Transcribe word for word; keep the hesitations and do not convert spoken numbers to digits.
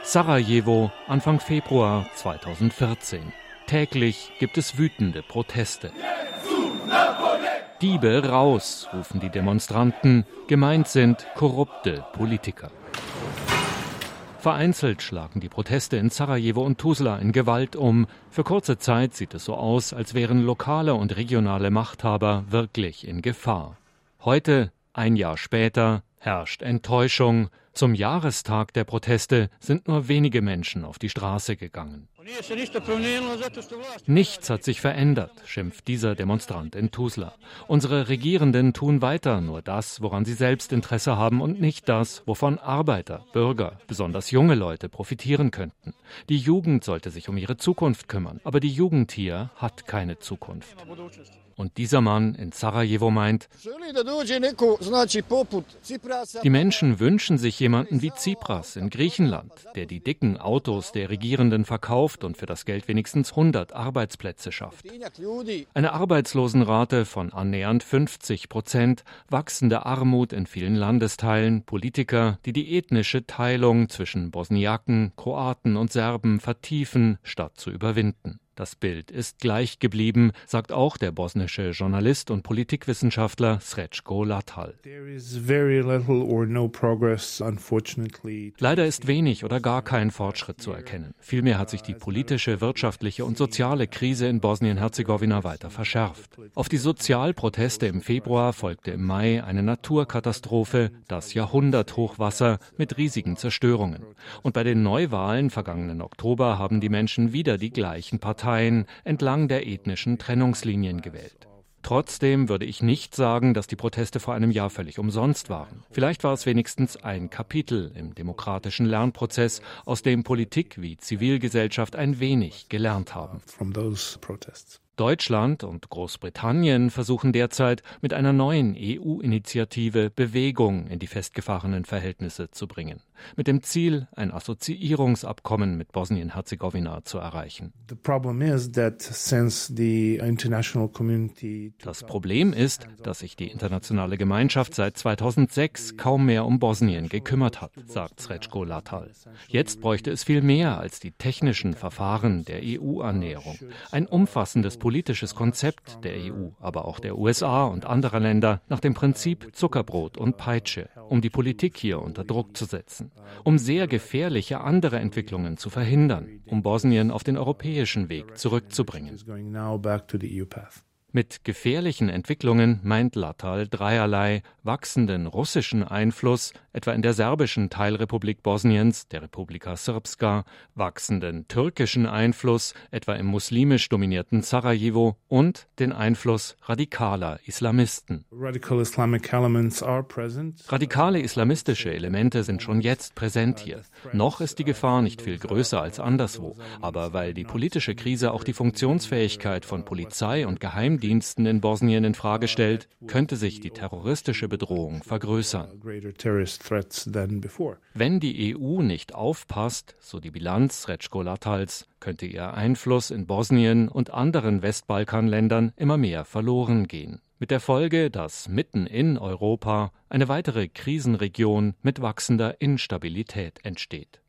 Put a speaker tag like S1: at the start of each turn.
S1: Sarajevo, Anfang Februar zweitausendvierzehn. Täglich gibt es wütende Proteste. Diebe raus, rufen die Demonstranten. Gemeint sind korrupte Politiker. Vereinzelt schlagen die Proteste in Sarajevo und Tuzla in Gewalt um. Für kurze Zeit sieht es so aus, als wären lokale und regionale Machthaber wirklich in Gefahr. Heute, ein Jahr später, herrscht Enttäuschung. Zum Jahrestag der Proteste sind nur wenige Menschen auf die Straße gegangen. Nichts hat sich verändert, schimpft dieser Demonstrant in Tuzla. Unsere Regierenden tun weiter nur das, woran sie selbst Interesse haben und nicht das, wovon Arbeiter, Bürger, besonders junge Leute profitieren könnten. Die Jugend sollte sich um ihre Zukunft kümmern, aber die Jugend hier hat keine Zukunft. Und dieser Mann in Sarajevo meint, die Menschen wünschen sich jemanden wie Tsipras in Griechenland, der die dicken Autos der Regierenden verkauft und für das Geld wenigstens hundert Arbeitsplätze schafft. Eine Arbeitslosenrate von annähernd fünfzig Prozent, wachsende Armut in vielen Landesteilen, Politiker, die die ethnische Teilung zwischen Bosniaken, Kroaten und Serben vertiefen, statt zu überwinden. Das Bild ist gleich geblieben, sagt auch der bosnische Journalist und Politikwissenschaftler Srećko Latal. Leider ist wenig oder gar kein Fortschritt zu erkennen. Vielmehr hat sich die politische, wirtschaftliche und soziale Krise in Bosnien-Herzegowina weiter verschärft. Auf die Sozialproteste im Februar folgte im Mai eine Naturkatastrophe, das Jahrhunderthochwasser mit riesigen Zerstörungen. Und bei den Neuwahlen vergangenen Oktober haben die Menschen wieder die gleichen Parteien entlang der ethnischen Trennungslinien gewählt. Trotzdem würde ich nicht sagen, dass die Proteste vor einem Jahr völlig umsonst waren. Vielleicht war es wenigstens ein Kapitel im demokratischen Lernprozess, aus dem Politik wie Zivilgesellschaft ein wenig gelernt haben. Deutschland und Großbritannien versuchen derzeit mit einer neuen E U-Initiative Bewegung in die festgefahrenen Verhältnisse zu bringen, mit dem Ziel, ein Assoziierungsabkommen mit Bosnien-Herzegowina zu erreichen. Das Problem ist, dass sich die internationale Gemeinschaft seit zweitausendsechs kaum mehr um Bosnien gekümmert hat, sagt Srećko Latal. Jetzt bräuchte es viel mehr als die technischen Verfahren der E U-Annäherung. Ein umfassendes politisches Konzept der E U, aber auch der U S A und anderer Länder nach dem Prinzip Zuckerbrot und Peitsche, um die Politik hier unter Druck zu setzen, um sehr gefährliche andere Entwicklungen zu verhindern, um Bosnien auf den europäischen Weg zurückzubringen. Mit gefährlichen Entwicklungen meint Latal dreierlei: wachsenden russischen Einfluss, etwa in der serbischen Teilrepublik Bosniens, der Republika Srpska, wachsenden türkischen Einfluss, etwa im muslimisch dominierten Sarajevo, und den Einfluss radikaler Islamisten. Radikale islamistische Elemente sind schon jetzt präsent hier. Noch ist die Gefahr nicht viel größer als anderswo, aber weil die politische Krise auch die Funktionsfähigkeit von Polizei und Geheimdiensten Diensten in Bosnien in Frage stellt, könnte sich die terroristische Bedrohung vergrößern. Wenn die E U nicht aufpasst, so die Bilanz Srećko Latals, könnte ihr Einfluss in Bosnien und anderen Westbalkanländern immer mehr verloren gehen. Mit der Folge, dass mitten in Europa eine weitere Krisenregion mit wachsender Instabilität entsteht.